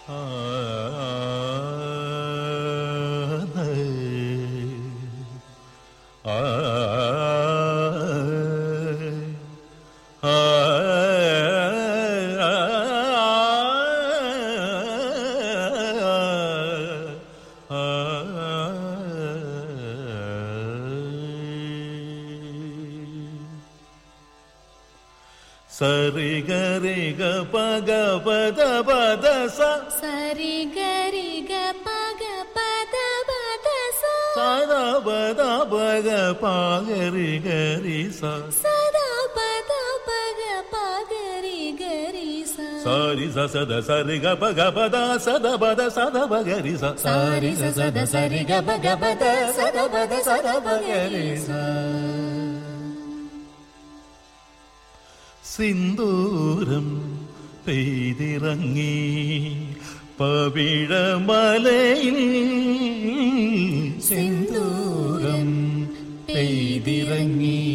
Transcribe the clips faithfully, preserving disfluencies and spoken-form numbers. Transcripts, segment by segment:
സരി ഗരി ഗ പഗ പദ പദ സ സരി ഗരി ഗ പഗ പദ പദ സ സദാ പദ പഗ പഗരി ഗരി സ സദാ പദ പഗ പഗരി ഗരി സ സരി സ സദ സരി ഗ പഗ പദ സദ പദ സദ പഗരി സ സരി സ സദ സരി ഗ പഗ പദ സദ പദ സദ പഗരി സ. സിന്ദൂരം പെയ്തിറങ്ങി പവിഴമലയിൽ, സിന്ദൂരം പെയ്തിറങ്ങി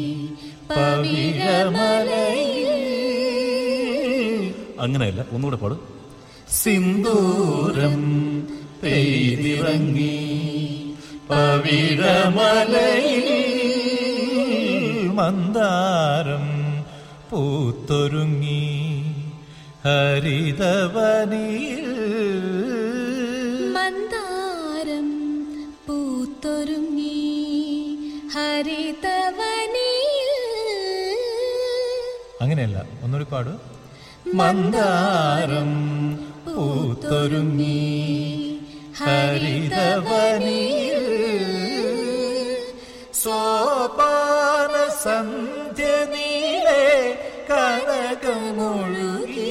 പവിഴമലയിൽ. അങ്ങനെയല്ല, ഒന്നുകൂടെ പാടും. സിന്ദൂരം പെയ്തിറങ്ങി പവിഴമലയിൽ, മന്ദാരം പൂത്തൊരുങ്ങി ഹരിതവനിയിൽ, മന്ദാരം പൂത്തൊരുങ്ങി ഹരിതവനിയിൽ. അങ്ങനെയല്ല, ഒന്നുകൂടി പാടും. മന്ദാരം പൂത്തൊരുങ്ങി ഹരിതവനിയിൽ, സോപാന സന്ധ്യ നീളെ കനകമൊഴുകി,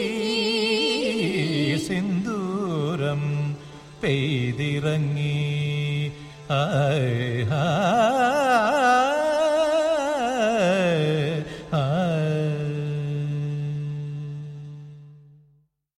സിന്ദൂരം പെയ്തിറങ്ങി. ആയ്